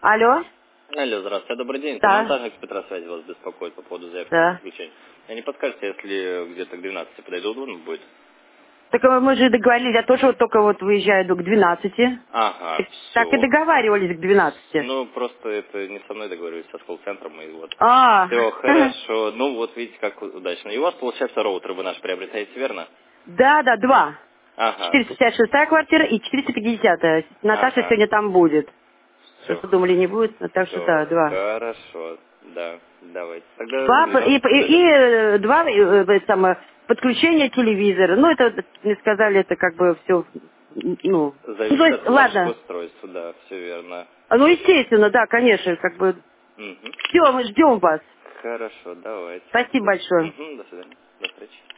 Алло? Алло, здравствуйте, добрый день. Это Да. монтажная спецсвязь вас беспокоит по поводу заявки на Да. подключение. А не подскажете, если где-то к 12 подойду, удобно будет? Так мы же договорились, я тоже вот только вот выезжаю к 12. Ага, Так и все. договаривались к 12. Ну, просто это не со мной договорились, а с колл-центром, и вот. А, Все, хорошо. Ну, вот видите, как удачно. И у вас, получается, роутер вы наш приобретаете, верно? да, 2. Ага, 456 квартира и 450. Наташа ага. сегодня там будет. Все, Просто думали, не будет, так что да, все, 2. хорошо. Да, давайте. Тогда к 2 подойдем. 2 подключения телевизора. Ну, это, вот, мне сказали, это как бы все, ну, то Зависит есть, от ваших ладно. устройств, да, все верно. Ну, естественно, да, конечно, как бы. Мгм. Все, мы ждем вас. Хорошо, давайте. Спасибо большое. Мгм, до свидания. До встречи.